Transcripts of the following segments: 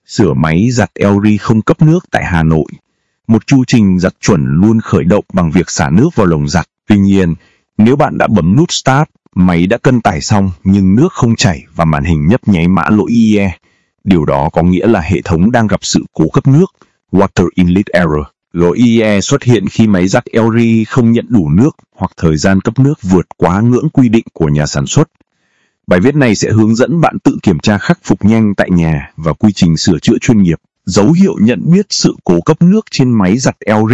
Sửa máy giặt LG không cấp nước tại Hà Nội. Một chu trình giặt chuẩn luôn khởi động bằng việc xả nước vào lồng giặt. Tuy nhiên, nếu bạn đã bấm nút Start, máy đã cân tải xong nhưng nước không chảy và màn hình nhấp nháy mã lỗi IE. Điều đó có nghĩa là hệ thống đang gặp sự cố cấp nước, Water Inlet Error. Lỗi IE xuất hiện khi máy giặt LG không nhận đủ nước hoặc thời gian cấp nước vượt quá ngưỡng quy định của nhà sản xuất. Bài viết này sẽ hướng dẫn bạn tự kiểm tra khắc phục nhanh tại nhà và quy trình sửa chữa chuyên nghiệp. Dấu hiệu nhận biết sự cố cấp nước trên máy giặt LG.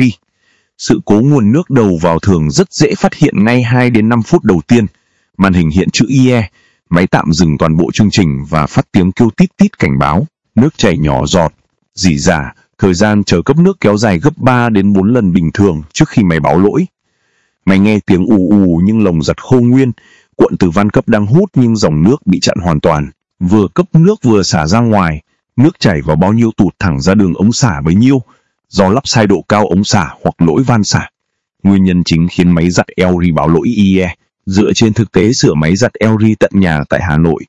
Sự cố nguồn nước đầu vào thường rất dễ phát hiện ngay 2 đến 5 phút đầu tiên. Màn hình hiện chữ IE, máy tạm dừng toàn bộ chương trình và phát tiếng kêu tít tít cảnh báo. Nước chảy nhỏ giọt, rỉ rả, thời gian chờ cấp nước kéo dài gấp 3 đến 4 lần bình thường trước khi máy báo lỗi. Máy nghe tiếng ù ù nhưng lồng giặt khô nguyên, cuộn từ van cấp đang hút nhưng dòng nước bị chặn hoàn toàn. Vừa cấp nước vừa xả ra ngoài, nước chảy vào bao nhiêu tụt thẳng ra đường ống xả bấy nhiêu, do lắp sai độ cao ống xả hoặc lỗi van xả. Nguyên nhân chính khiến máy giặt LG báo lỗi IE. Dựa trên thực tế sửa máy giặt LG tận nhà tại Hà Nội,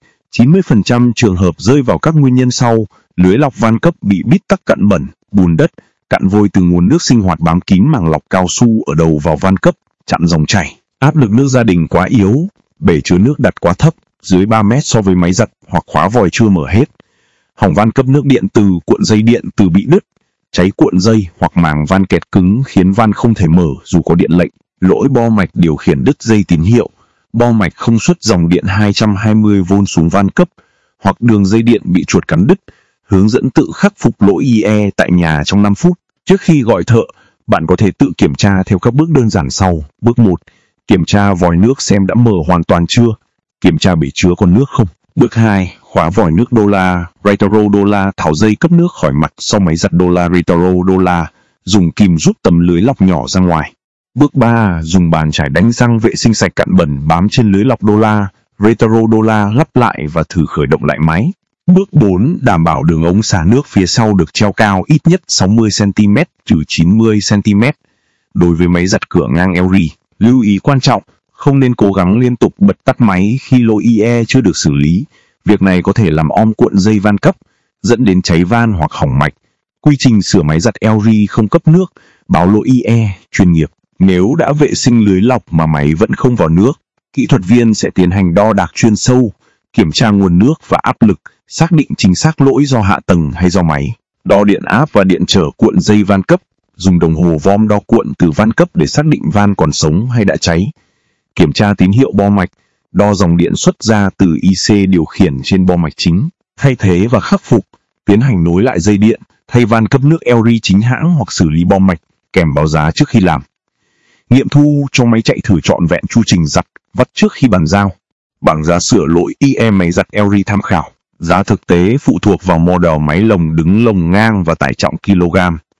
90% trường hợp rơi vào các nguyên nhân sau: lưới lọc van cấp bị bít tắc cặn bẩn, bùn đất, cặn vôi từ nguồn nước sinh hoạt bám kín màng lọc cao su ở đầu vào van cấp, chặn dòng chảy. Áp lực nước gia đình quá yếu, bể chứa nước đặt quá thấp, dưới 3 mét so với máy giặt hoặc khóa vòi chưa mở hết. Hỏng van cấp nước điện từ, cuộn dây điện từ bị đứt, cháy cuộn dây hoặc màng van kẹt cứng khiến van không thể mở dù có điện lệnh. Lỗi bo mạch điều khiển đứt dây tín hiệu, bo mạch không xuất dòng điện 220V xuống van cấp, hoặc đường dây điện bị chuột cắn đứt. Hướng dẫn tự khắc phục lỗi IE tại nhà trong 5 phút. Trước khi gọi thợ, bạn có thể tự kiểm tra theo các bước đơn giản sau. Bước 1. Kiểm tra vòi nước xem đã mở hoàn toàn chưa. Kiểm tra bể chứa còn nước không. Bước 2. Khóa vòi nước Dola, Retro Dola, tháo dây cấp nước khỏi mặt sau máy giặt Dola Retro Dola. Dùng kìm rút tấm lưới lọc nhỏ ra ngoài. Bước 3. Dùng bàn chải đánh răng vệ sinh sạch cặn bẩn bám trên lưới lọc Dola, Retro Dola, lắp lại và thử khởi động lại máy. Bước 4. Đảm bảo đường ống xả nước phía sau được treo cao ít nhất 60cm trừ 90cm. Đối với máy giặt cửa ngang LG, lưu ý quan trọng, không nên cố gắng liên tục bật tắt máy khi lỗi IE chưa được xử lý. Việc này có thể làm om cuộn dây van cấp, dẫn đến cháy van hoặc hỏng mạch. Quy trình sửa máy giặt LG không cấp nước, báo lỗi IE, chuyên nghiệp. Nếu đã vệ sinh lưới lọc mà máy vẫn không vào nước, kỹ thuật viên sẽ tiến hành đo đạc chuyên sâu, kiểm tra nguồn nước và áp lực, xác định chính xác lỗi do hạ tầng hay do máy. Đo điện áp và điện trở cuộn dây van cấp, dùng đồng hồ vom đo cuộn từ van cấp để xác định van còn sống hay đã cháy. Kiểm tra tín hiệu bo mạch, đo dòng điện xuất ra từ IC điều khiển trên bo mạch chính. Thay thế và khắc phục, tiến hành nối lại dây điện, thay van cấp nước LG chính hãng hoặc xử lý bo mạch, kèm báo giá trước khi làm. Nghiệm thu cho máy chạy thử trọn vẹn chu trình giặt, vắt trước khi bàn giao. Bảng giá sửa lỗi IE máy giặt LG tham khảo. Giá thực tế phụ thuộc vào model máy lồng đứng, lồng ngang và tải trọng kg.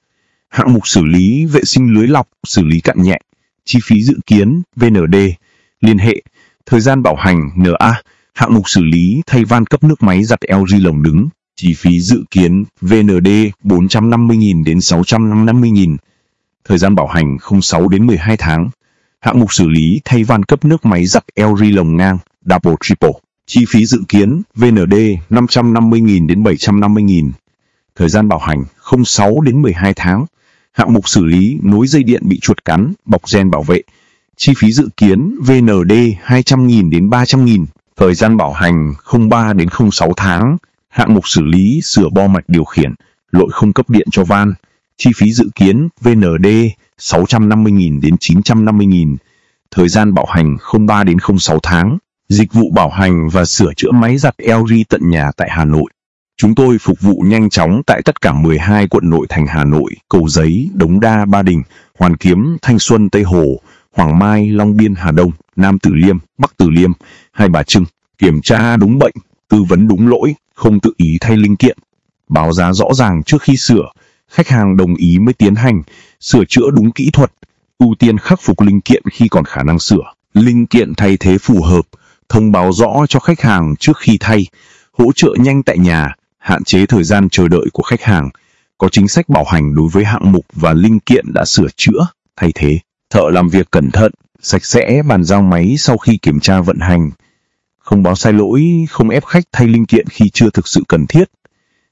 Hạng mục xử lý vệ sinh lưới lọc, xử lý cặn nhẹ. Chi phí dự kiến VND. Liên hệ. Thời gian bảo hành NA. Hạng mục xử lý thay van cấp nước máy giặt LG lồng đứng. Chi phí dự kiến VND 450.000 đến 650.000. Thời gian bảo hành 06 đến 12 tháng. Hạng mục xử lý thay van cấp nước máy giặt LG lồng ngang, double triple. Chi phí dự kiến VND 550.000 đến 750.000. Thời gian bảo hành 06 đến 12 tháng. Hạng mục xử lý nối dây điện bị chuột cắn, bọc gen bảo vệ. Chi phí dự kiến VND 200.000 đến 300.000. Thời gian bảo hành 03 đến 06 tháng. Hạng mục xử lý sửa bo mạch điều khiển, lỗi không cấp điện cho van. Chi phí dự kiến VND 650.000 đến 950.000. Thời gian bảo hành 03 đến 06 tháng. Dịch vụ bảo hành và sửa chữa máy giặt LG tận nhà tại Hà Nội. Chúng tôi phục vụ nhanh chóng tại tất cả 12 quận nội thành Hà Nội: Cầu Giấy, Đống Đa, Ba Đình, Hoàn Kiếm, Thanh Xuân, Tây Hồ, Hoàng Mai, Long Biên, Hà Đông, Nam Từ Liêm, Bắc Từ Liêm, Hai Bà Trưng. Kiểm tra đúng bệnh, tư vấn đúng lỗi, không tự ý thay linh kiện. Báo giá rõ ràng trước khi sửa, khách hàng đồng ý mới tiến hành. Sửa chữa đúng kỹ thuật, ưu tiên khắc phục linh kiện khi còn khả năng sửa. Linh kiện thay thế phù hợp, thông báo rõ cho khách hàng trước khi thay. Hỗ trợ nhanh tại nhà, hạn chế thời gian chờ đợi của khách hàng. Có chính sách bảo hành đối với hạng mục và linh kiện đã sửa chữa, thay thế. Thợ làm việc cẩn thận, sạch sẽ, bàn giao máy sau khi kiểm tra vận hành. Không báo sai lỗi, không ép khách thay linh kiện khi chưa thực sự cần thiết.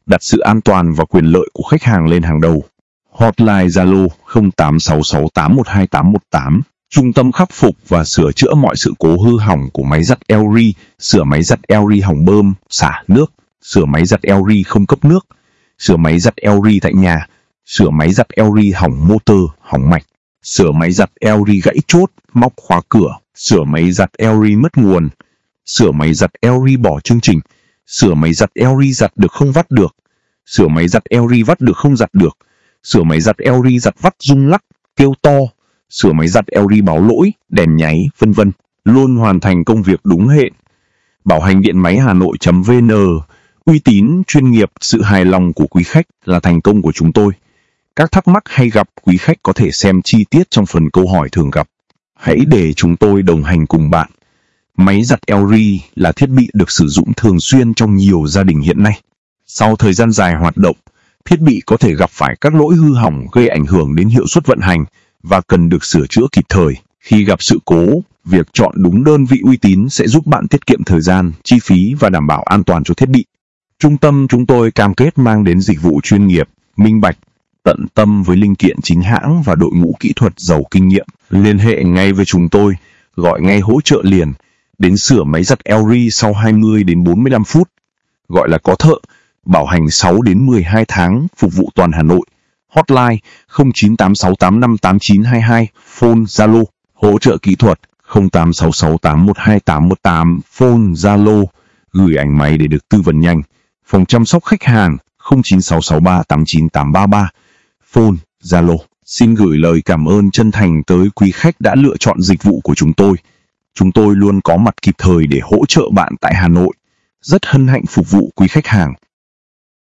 đặt sự an toàn và quyền lợi của khách hàng lên hàng đầu. Hotline Zalo 0866812818, trung tâm khắc phục và sửa chữa mọi sự cố hư hỏng của máy giặt Elri, sửa máy giặt Elri hỏng bơm, xả nước, sửa máy giặt Elri không cấp nước, sửa máy giặt Elri tại nhà, sửa máy giặt Elri hỏng motor, hỏng mạch, sửa máy giặt Elri gãy chốt, móc khóa cửa, sửa máy giặt Elri mất nguồn, sửa máy giặt Elri bỏ chương trình, sửa máy giặt Elri giặt được không vắt được, sửa máy giặt Elri vắt được không giặt được, sửa máy giặt Elri giặt vắt rung lắc, kêu to, sửa máy giặt Elri báo lỗi, đèn nháy, vân vân. Luôn hoàn thành công việc đúng hẹn. Bảo hành điện máy Hà Nội.vn, uy tín, chuyên nghiệp, sự hài lòng của quý khách là thành công của chúng tôi. Các thắc mắc hay gặp, quý khách có thể xem chi tiết trong phần câu hỏi thường gặp. Hãy để chúng tôi đồng hành cùng bạn. Máy giặt Elri là thiết bị được sử dụng thường xuyên trong nhiều gia đình hiện nay. Sau thời gian dài hoạt động, thiết bị có thể gặp phải các lỗi hư hỏng gây ảnh hưởng đến hiệu suất vận hành và cần được sửa chữa kịp thời. Khi gặp sự cố, việc chọn đúng đơn vị uy tín sẽ giúp bạn tiết kiệm thời gian, chi phí và đảm bảo an toàn cho thiết bị. Trung tâm chúng tôi cam kết mang đến dịch vụ chuyên nghiệp, minh bạch, tận tâm với linh kiện chính hãng và đội ngũ kỹ thuật giàu kinh nghiệm. Liên hệ ngay với chúng tôi, gọi ngay hỗ trợ liền, đến sửa máy giặt Elri sau 20 đến 45 phút. Gọi là có thợ, bảo hành 6 đến 12 tháng, phục vụ toàn Hà Nội. Hotline 0986858922, phone Zalo, hỗ trợ kỹ thuật 0866812818, phone Zalo, gửi ảnh máy để được tư vấn nhanh. Phòng chăm sóc khách hàng 09663898833, phone Zalo. Xin gửi lời cảm ơn chân thành tới quý khách đã lựa chọn dịch vụ của chúng tôi. Chúng tôi luôn có mặt kịp thời để hỗ trợ bạn tại Hà Nội. Rất hân hạnh phục vụ quý khách hàng.